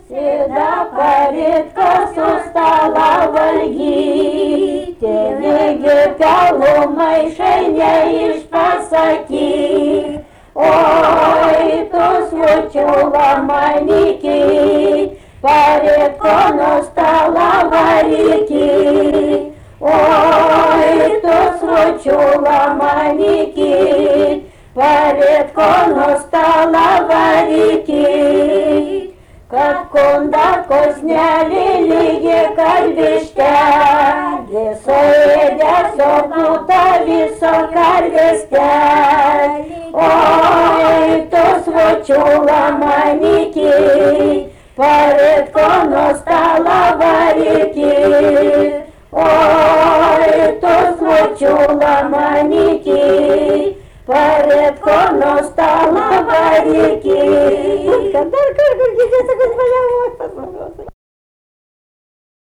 Sėda paritkas sustala valgyti, lygi pelų maišai neišpasakyk. Oi, tu svočiula maniki, paritko nuo stalo varyki. Oi, tu svočiula maniki, paritko nuo stalo varyki. Kad kundakos neliligi karvištelį, suėdėsio būta viso karvestelį. Oi, tu svočiula maniki, paritko nuo stalo varyki. Oi, tu svočiula maniki, paritko nuo stalo varyki.